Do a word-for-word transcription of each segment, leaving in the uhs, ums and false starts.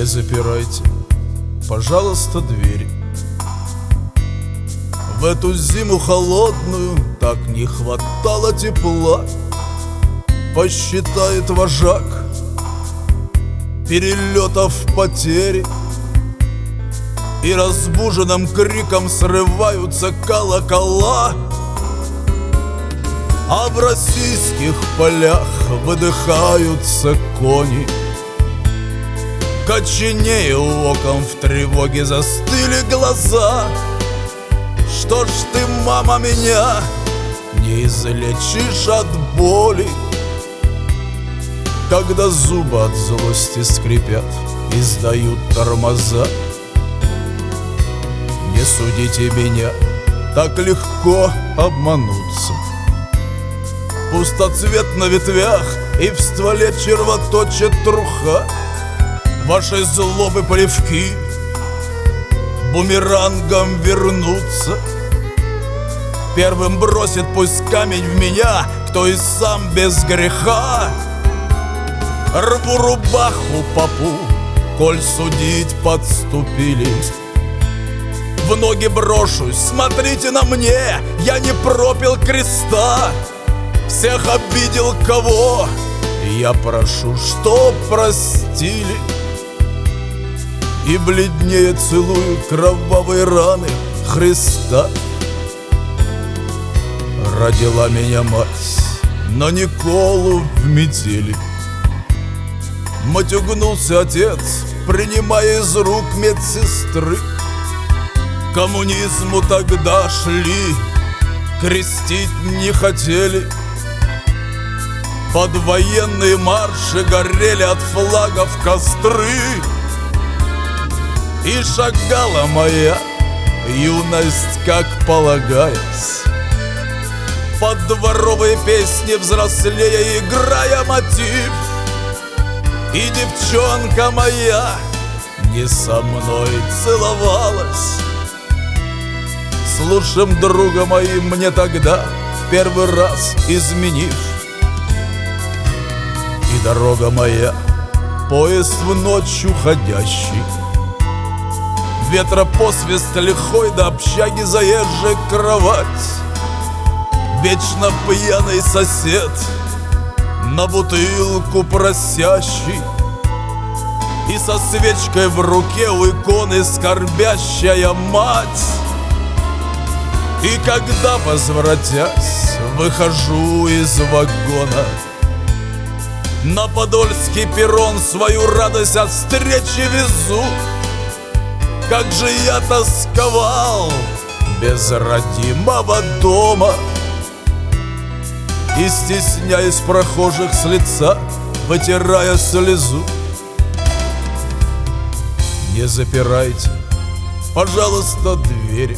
Не запирайте, пожалуйста, двери. В эту зиму холодную так не хватало тепла. Посчитает вожак перелетов потери, и разбуженным криком срываются колокола. А в российских полях выдыхаются кони. Коченея оком в тревоге застыли глаза. Что ж ты, мама, меня не излечишь от боли, когда зубы от злости скрипят и сдают тормоза? Не судите меня, так легко обмануться. Пустоцвет на ветвях, и в стволе червоточит труха. Вашей злобы плевки бумерангом вернутся. Первым бросит пусть камень в меня, кто и сам без греха. Рву рубаху попу, коль судить подступили. В ноги брошусь, смотрите на мне, я не пропил креста. Всех обидел кого, я прошу, чтоб простили. И бледнее целую кровавые раны Христа. Родила меня мать на Николу в метели. Матюгнулся отец, принимая из рук медсестры. Коммунизму тогда шли, крестить не хотели. Под военные марши горели от флагов костры. И шагала моя юность, как полагаясь, под дворовые песни взрослея, играя мотив. И девчонка моя не со мной целовалась с лучшим другом моим, мне тогда первый раз изменив. И дорога моя, поезд в ночь уходящий, ветра посвист лихой до общаги заезжая кровать. Вечно пьяный сосед, на бутылку просящий, и со свечкой в руке у иконы скорбящая мать. И когда, возвратясь, выхожу из вагона, на подольский перрон свою радость от встречи везу. Как же я тосковал без родимого дома, и, стесняясь прохожих с лица, вытирая слезу. Не запирайте, пожалуйста, двери.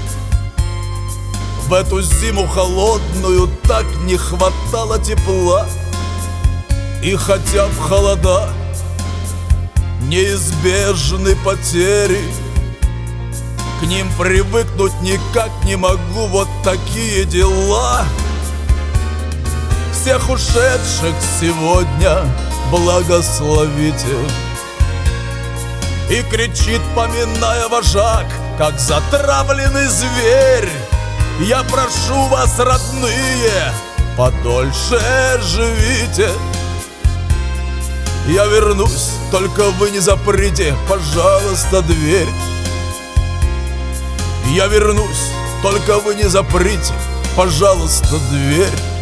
В эту зиму холодную так не хватало тепла. И хотя в холода неизбежны потери, к ним привыкнуть никак не могу, вот такие дела. Всех ушедших сегодня благословите. И кричит, поминая вожак, как затравленный зверь: я прошу вас, родные, подольше живите. Я вернусь, только вы не заприте, пожалуйста, дверь. Я вернусь, только вы не заприте, пожалуйста, дверь.